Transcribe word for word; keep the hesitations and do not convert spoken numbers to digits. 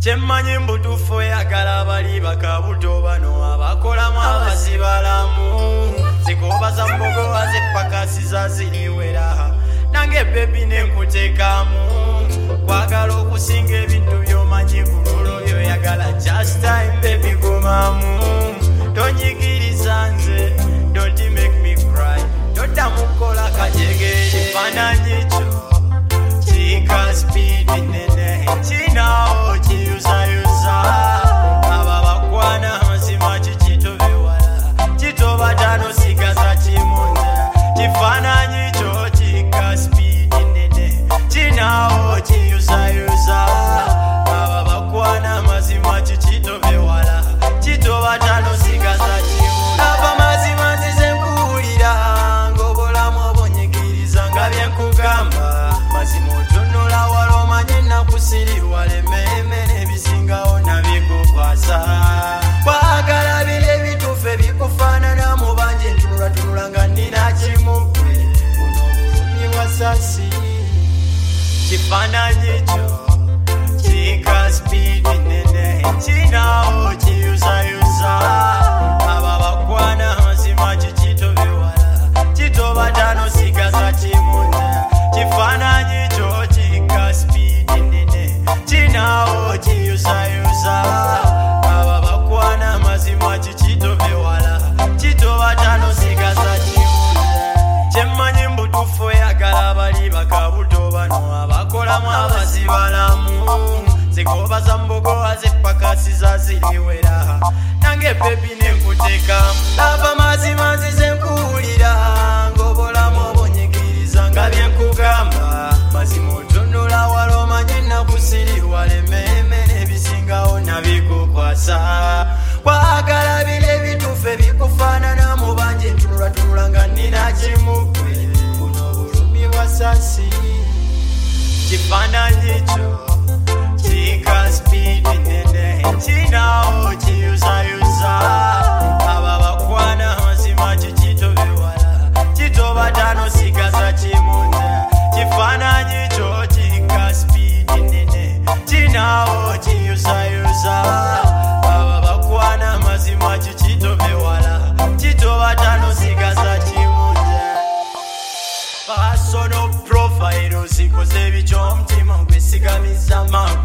Kyemmanyi mbutuufu oyagala bali bakabuto bano abakolamu abazibalamu zikoba za mbogowa zepakasiza ziriwera nange bebi nenkuteekamu kwagala okusinga ebintu byomanyi kulolo byoyagala just time baby komamu tonyigiriza nze don't make me cry toddamu kukola kajegere kifaananyi kyo kika speed nene kinawo kiyuzayuza aba bakwana mazima kikitobewala kitoba tano sigaza kimunza kifaananyi kyo kika speed nene kinawo kiyuzayuza aba bakwana mazima kikitobewala kitoba tano sigaza kimunza aba mazima nzize nkuwulira ng'obulamu obonyigiriza nga byenkugamba mazima otunula wala omanye nakusiriwa lememe nebisingawo nabikukwasa kwagala bile ebituufu ebikufaanana mu bangi ntunulatunula nga nnina kimukwe buno obulumi bwa sasi kifaananyi kyo kika sipiidi nene kinawo kiyuzayuza aba bakwana mazima kikitobewala kitoba tano sigaza kimunza kifaananyi kyo kika sipiidi nene kinawo kiyuzayuza aba bakwana mazima kikitobewala kitoba tano sigaza kimunza kyemmanyi mbutuufu oyagala bali bakabuto bano abakolamu abazibalamu zikoba za mbogowa zepakasiza ziriwera nange bebi nenkuteekamu aba mazima nzize nkuwulira ng'obulamu obonyigiriza nga byenkugamba mazima otunula wala omanye nakusiriwa lememe nebisingawo nabikukwasa kwagala bile ebituufu ebikufaanana mu bangi ntunulatunula nga nnina kimukwe buno obulumi bwa sasi kifaananyi kyo kika sipiidi nene kinawo kiyuzayuza aba bakwana mazima kikitobewala kitoba tano sigaza kimunza kifaananyi kyo kika sipiidi nene kinawo kiyuzayuza aba bakwana mazima kikitobewala kitoba tano sigaza kimunza personal profile zikoze ebiky'omutima gwesigamiza maku